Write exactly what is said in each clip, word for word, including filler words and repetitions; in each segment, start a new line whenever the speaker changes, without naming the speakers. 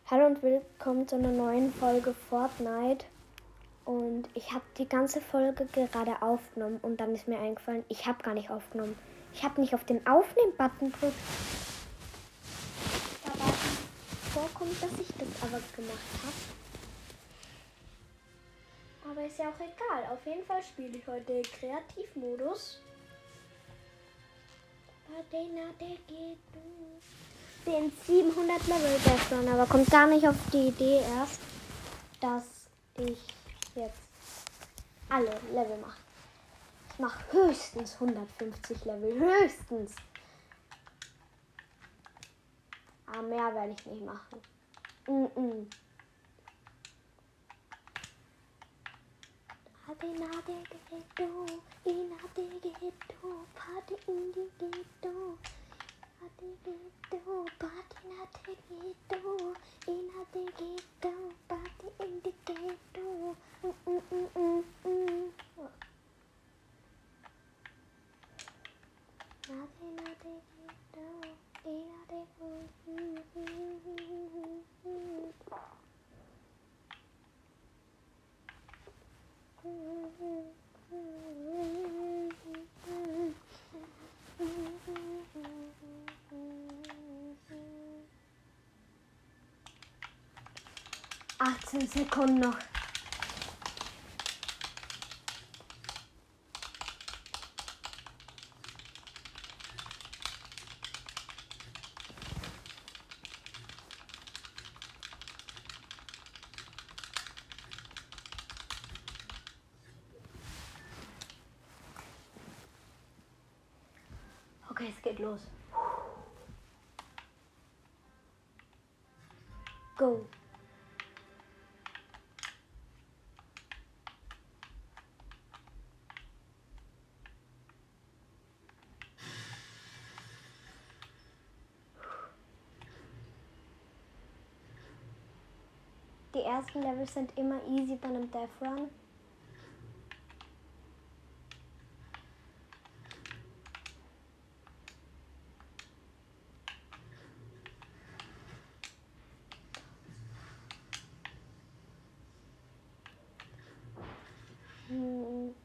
Hallo und willkommen zu einer neuen Folge Fortnite. Und ich habe die ganze Folge gerade aufgenommen und dann ist mir eingefallen, ich habe gar nicht aufgenommen. Ich habe nicht auf den Aufnehmen-Button gedrückt. Aber vorkommt, dass ich das aber gemacht habe. Aber ist ja auch egal. Auf jeden Fall spiele ich heute Kreativmodus. Den siebenhundert Level Best, aber kommt gar nicht auf die Idee erst, dass ich jetzt alle Level mache. Ich mache höchstens hundertfünfzig Level, höchstens. Aber mehr werde ich nicht machen. Mm-mm. Party in the ghetto, in the ghetto, party in the ghetto. Party ghetto, party in the ghetto, in the ghetto, party in the ghetto. Mm, mm, mm, mm, mm. Party in the ghetto, in the achtzehn Sekunden noch. Okay, es geht los. Go. Die ersten Levels sind immer easy bei einem Death Run. Hm.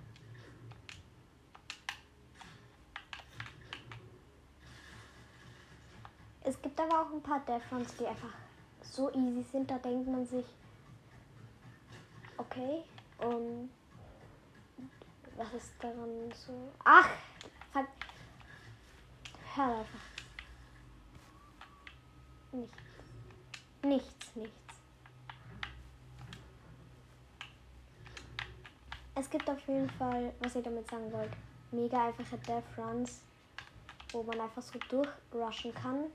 Es gibt aber auch ein paar Death Runs, die einfach so easy sind, da denkt man sich, okay, um, was ist daran so? Ach, fuck. Hör einfach. Nichts. Nichts, nichts. Es gibt auf jeden Fall, was ich damit sagen wollte, mega einfache Death Runs, wo man einfach so durchrushen kann.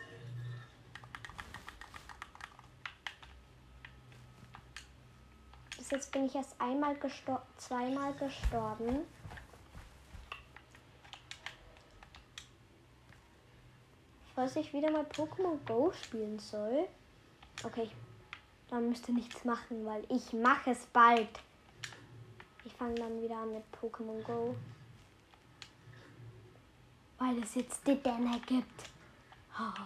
Bis jetzt bin ich erst einmal gestorben, zweimal gestorben. Falls ich wieder mal Pokémon Go spielen soll. Okay, ich, dann müsst ihr nichts machen, weil ich mache es bald. Ich fange dann wieder an mit Pokémon Go. Weil es jetzt die Denne gibt. Oh.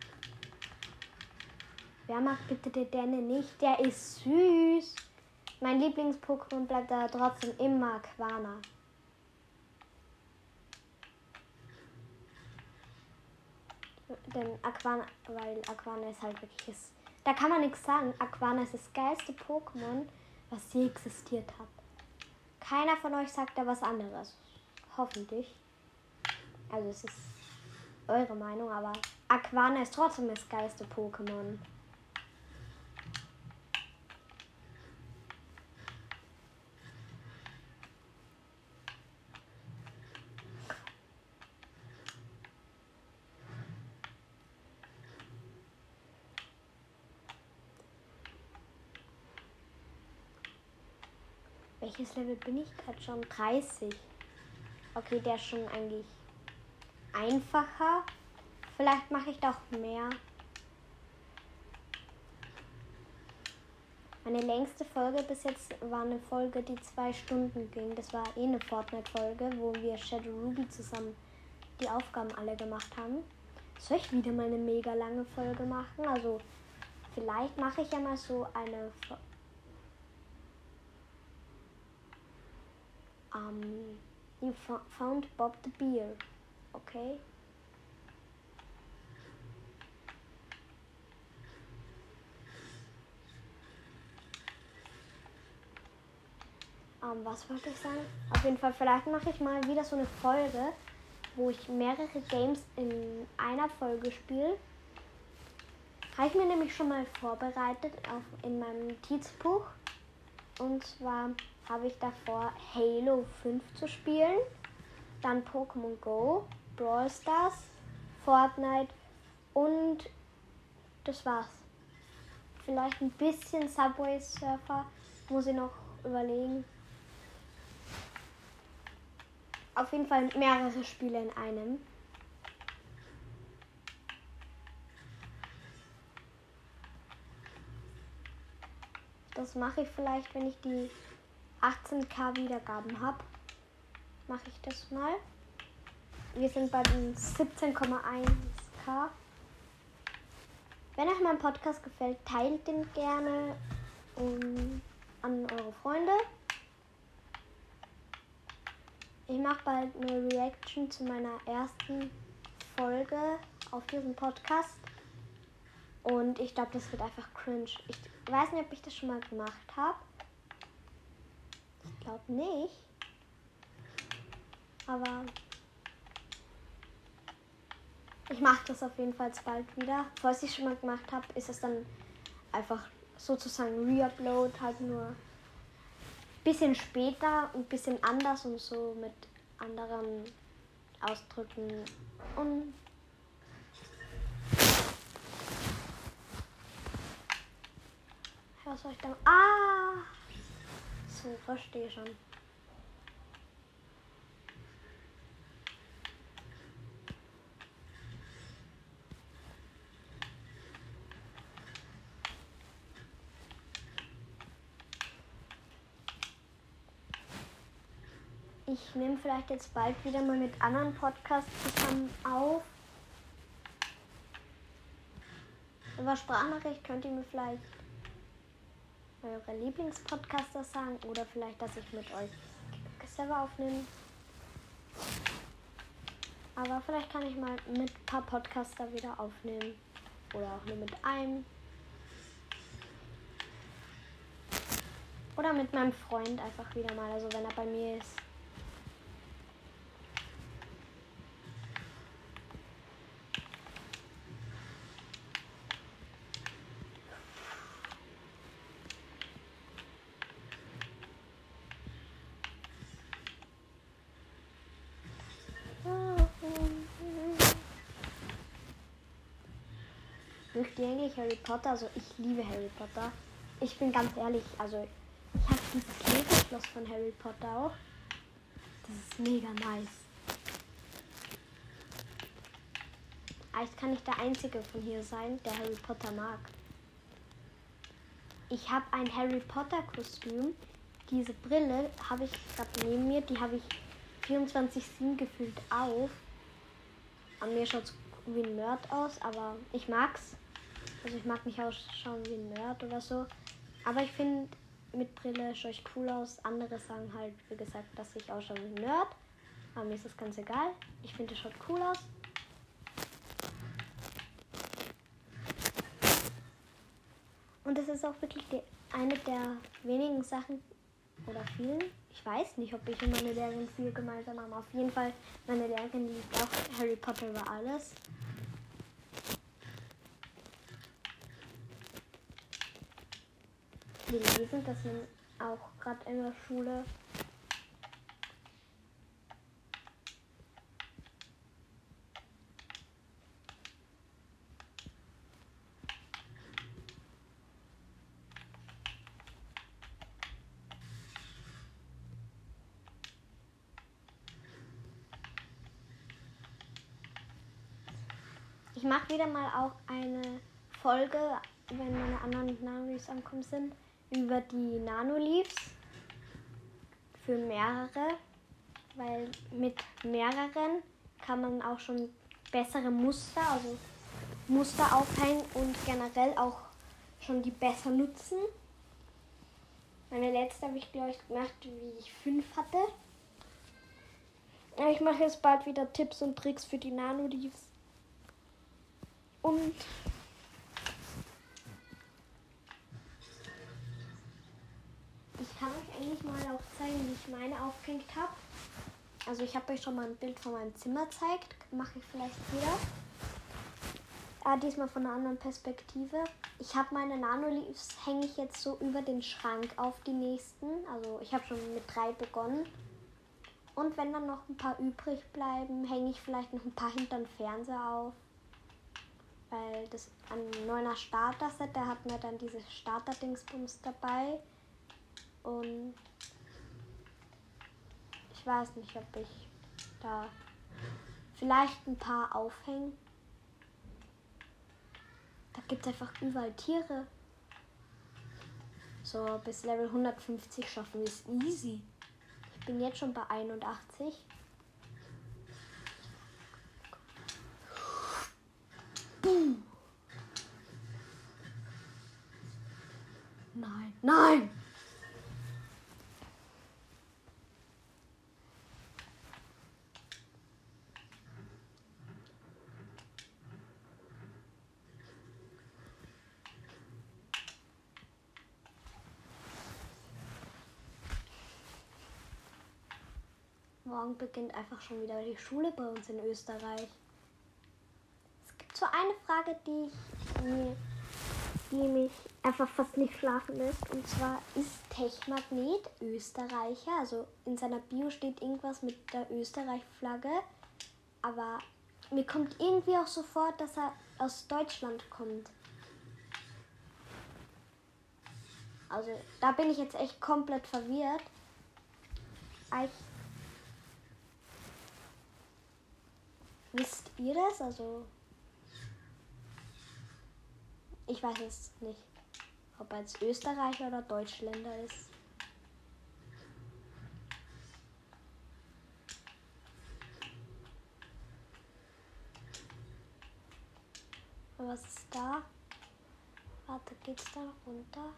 Wer mag bitte die Denne nicht? Der ist süß. Mein Lieblings-Pokémon bleibt da trotzdem immer Aquana. Denn Aquana, weil Aquana ist halt wirklich das, da kann man nichts sagen. Aquana ist das geilste Pokémon, was je existiert hat. Keiner von euch sagt da was anderes. Hoffentlich. Also es ist eure Meinung, aber Aquana ist trotzdem das geilste Pokémon. Welches Level bin ich gerade schon? dreißig. Okay, der ist schon eigentlich einfacher. Vielleicht mache ich doch mehr. Meine längste Folge bis jetzt war eine Folge, die zwei Stunden ging. Das war eh eine Fortnite-Folge, wo wir Shadow Ruby zusammen die Aufgaben alle gemacht haben. Soll ich wieder mal eine mega lange Folge machen? Also vielleicht mache ich ja mal so eine um, You found Bob the Bear. Okay. Um, was wollte ich sagen? Auf jeden Fall, vielleicht mache ich mal wieder so eine Folge, wo ich mehrere Games in einer Folge spiele. Habe ich mir nämlich schon mal vorbereitet auf, in meinem Notizbuch. Und zwar habe ich davor Halo fünf zu spielen, dann Pokémon Go, Brawl Stars, Fortnite und das war's. Vielleicht ein bisschen Subway Surfer, muss ich noch überlegen. Auf jeden Fall mehrere Spiele in einem. Das mache ich vielleicht, wenn ich die achtzehntausend Wiedergaben habe. Mache ich das mal. Wir sind bei den siebzehn Komma eins K. Wenn euch mein Podcast gefällt, teilt den gerne um, an eure Freunde. Ich mache bald eine Reaction zu meiner ersten Folge auf diesem Podcast. Und ich glaube, das wird einfach cringe. Ich weiß nicht, ob ich das schon mal gemacht habe. Ich glaube nicht. Aber ich mache das auf jeden Fall bald wieder. Falls ich schon mal gemacht habe, ist es dann einfach sozusagen Reupload, halt nur ein bisschen später, ein bisschen anders und so mit anderen Ausdrücken. Und was soll ich da? Ah! So, verstehe schon. Ich nehme vielleicht jetzt bald wieder mal mit anderen Podcasts zusammen auf. Über Sprachnachricht könnt ihr mir vielleicht eure Lieblingspodcaster sagen oder vielleicht, dass ich mit euch selber aufnehme. Aber vielleicht kann ich mal mit ein paar Podcaster wieder aufnehmen oder auch nur mit einem. Oder mit meinem Freund einfach wieder mal, also wenn er bei mir ist. Mögt ihr eigentlich Harry Potter? Also ich liebe Harry Potter. Ich bin ganz ehrlich, also ich habe dieses Lego-Schloss von Harry Potter auch. Das ist mega nice. Aber ich kann nicht der Einzige von hier sein, der Harry Potter mag. Ich habe ein Harry Potter Kostüm. Diese Brille habe ich gerade neben mir. Die habe ich vierundzwanzig sieben gefühlt auf. An mir schaut es wie ein Nerd aus, aber ich mag's. Also ich mag nicht ausschauen wie ein Nerd oder so. Aber ich finde, mit Brille schaue ich cool aus. Andere sagen halt, wie gesagt, dass ich ausschaue wie ein Nerd. Aber mir ist das ganz egal. Ich finde, es schaut cool aus. Und das ist auch wirklich die, eine der wenigen Sachen, oder vielen. Ich weiß nicht, ob ich und meine Lehrerin viel gemeinsam haben. Auf jeden Fall, meine Lehrerin liebt auch Harry Potter über alles. Wir lesen das auch gerade in der Schule. Ich mache wieder mal auch eine Folge, wenn meine anderen Nanoleafs ankommen sind, über die Nanoleafs für mehrere, weil mit mehreren kann man auch schon bessere Muster, also Muster aufhängen und generell auch schon die besser nutzen. Meine letzte habe ich, glaube ich, gemacht, wie ich fünf hatte. Aber ich mache jetzt bald wieder Tipps und Tricks für die Nano-Leaves. Und ich kann euch eigentlich mal auch zeigen, wie ich meine aufgehängt habe. Also ich habe euch schon mal ein Bild von meinem Zimmer gezeigt. Mache ich vielleicht wieder. Ah, diesmal von einer anderen Perspektive. Ich habe meine Nano-Leaves, hänge ich jetzt so über den Schrank auf die nächsten. Also ich habe schon mit drei begonnen. Und wenn dann noch ein paar übrig bleiben, hänge ich vielleicht noch ein paar hinter den Fernseher auf. Weil das ein neuer Starter-Set, der hat mir dann diese Starter-Dingsbums dabei. Und ich weiß nicht, ob ich da vielleicht ein paar aufhänge. Da gibt es einfach überall Tiere. So, bis Level hundertfünfzig schaffen wir es easy. Ich bin jetzt schon bei einundachtzig. Boom. Nein, nein! Morgen beginnt einfach schon wieder die Schule bei uns in Österreich. Es gibt so eine Frage, die, ich, die, die mich einfach fast nicht schlafen lässt. Und zwar, ist Techmagnet Österreicher? Also in seiner Bio steht irgendwas mit der Österreich-Flagge. Aber mir kommt irgendwie auch so vor, dass er aus Deutschland kommt. Also da bin ich jetzt echt komplett verwirrt. Ich Wisst ihr das? Also, ich weiß es nicht, ob er jetzt Österreicher oder Deutschländer ist. Aber was ist da? Warte, geht's da runter?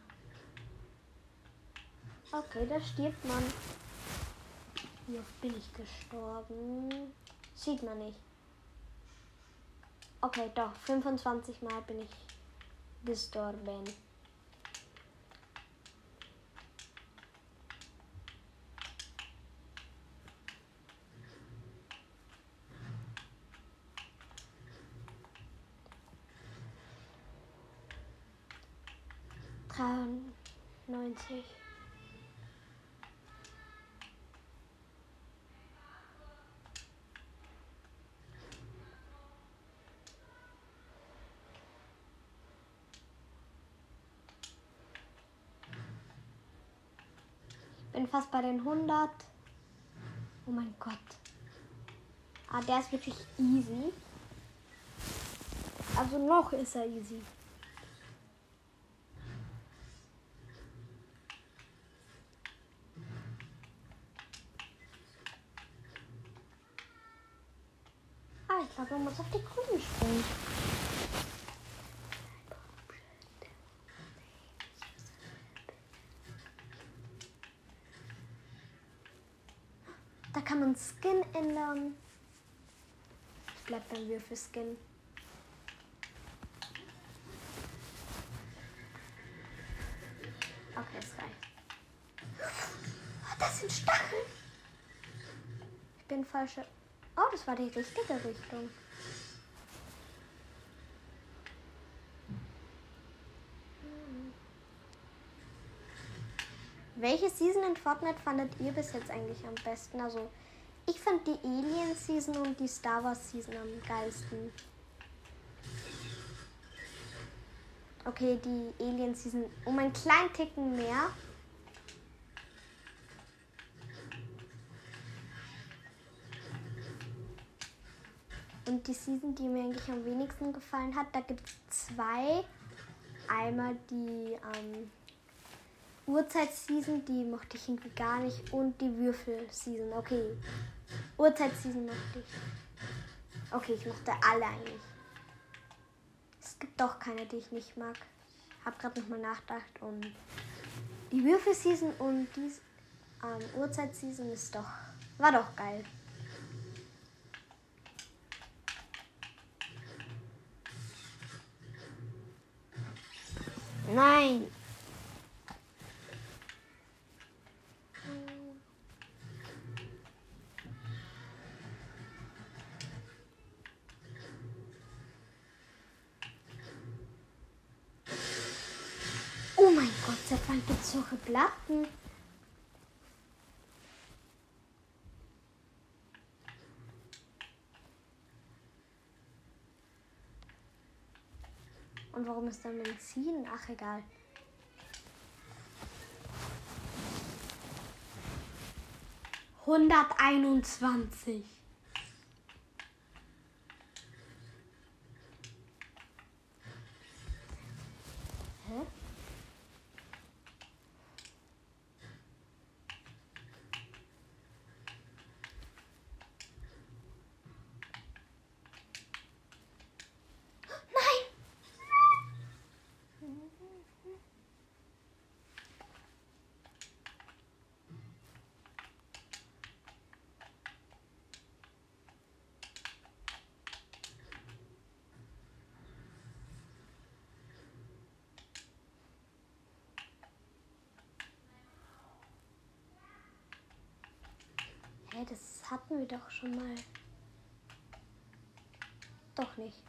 Okay, da stirbt man. Wie oft bin ich gestorben? Sieht man nicht. Okay, doch, fünfundzwanzig Mal bin ich gestorben. dreiundneunzig. Bin fast bei den hundert. Oh mein Gott. Ah, der ist wirklich easy. Also noch ist er easy. Ah, ich glaube, man muss auf die Grünen springen. Da kann man Skin ändern. Ich bleib beim Würfelskin. Okay, es reicht. Oh, das sind Stacheln. Ich bin falsche. Oh, das war die richtige Richtung. Hm. Welche Season in Fortnite fandet ihr bis jetzt eigentlich am besten? Also, ich fand die Alien Season und die Star Wars Season am geilsten. Okay, die Alien Season um einen kleinen Ticken mehr. Und die Season, die mir eigentlich am wenigsten gefallen hat, da gibt es zwei. Einmal die ähm, Uhrzeit-Season, die mochte ich irgendwie gar nicht. Und die Würfel-Season, okay. Uhrzeit-Season mochte ich. Okay, ich mochte alle eigentlich. Es gibt doch keine, die ich nicht mag. habe gerade nochmal nachgedacht und die Würfel-Season und die ähm, Uhrzeit-Season ist doch, war doch geil. Nein. Oh mein Gott, seit wann gibt es solche Platten? Und warum ist da Benzin? Ach, egal. hunderteinundzwanzig. Hä? Hey, das hatten wir doch schon mal. Doch nicht.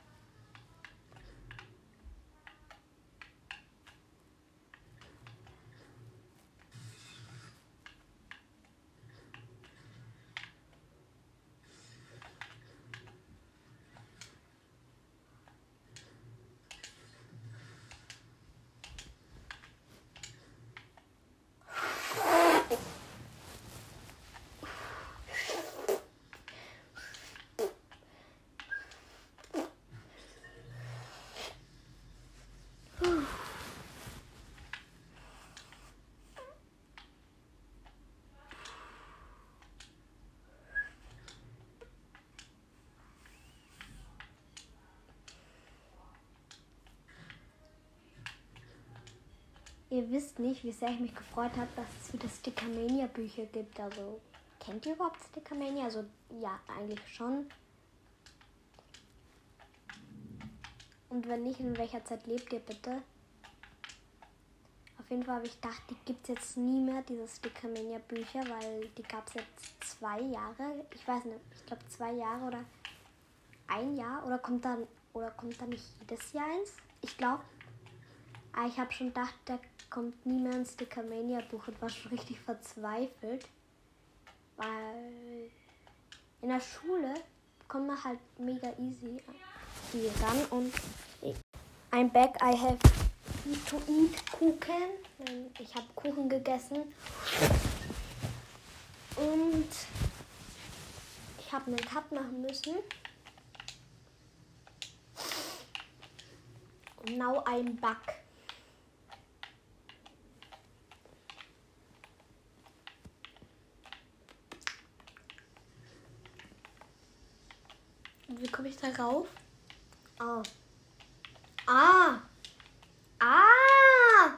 Ihr wisst nicht, wie sehr ich mich gefreut habe, dass es wieder Stickermania-Bücher gibt. Also, kennt ihr überhaupt Stickermania? Also, ja, eigentlich schon. Und wenn nicht, in welcher Zeit lebt ihr bitte? Auf jeden Fall habe ich gedacht, die gibt es jetzt nie mehr, diese Stickermania-Bücher, weil die gab es jetzt zwei Jahre. Ich weiß nicht, ich glaube zwei Jahre oder ein Jahr. Oder kommt dann, oder kommt dann nicht jedes Jahr eins? Ich glaube. Aber ich habe schon gedacht, da kommt nie mehr ein Stickermania-Buch und war schon richtig verzweifelt. Weil in der Schule kommt man halt mega easy hier ran. Und ein Bag I have to eat Kuchen. Ich habe Kuchen gegessen. Und ich habe einen Cut machen müssen. Now I'm back. Wie komme ich da rauf? Oh. Ah. Ah.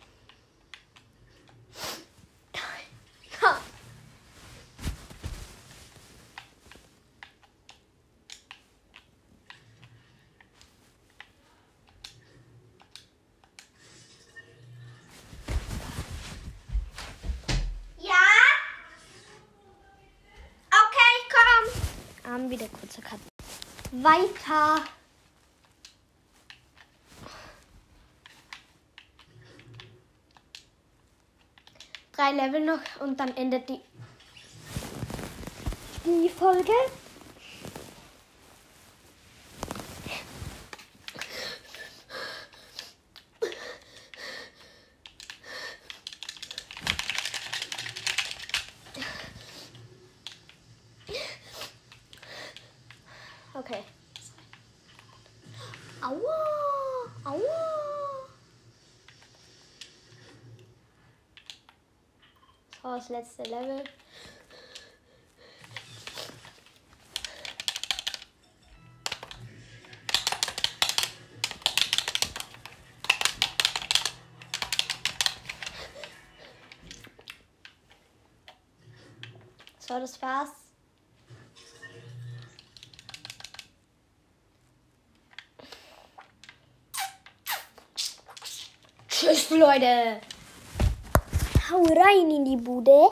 Ja. Okay, ich komm. Ähm, wieder kurze Cut. Weiter. Drei Level noch und dann endet die, die Folge. Okay. Aua! Aua! So, das letzte Level. So, das war's. Tschüss, Leute. Hau rein in die Bude.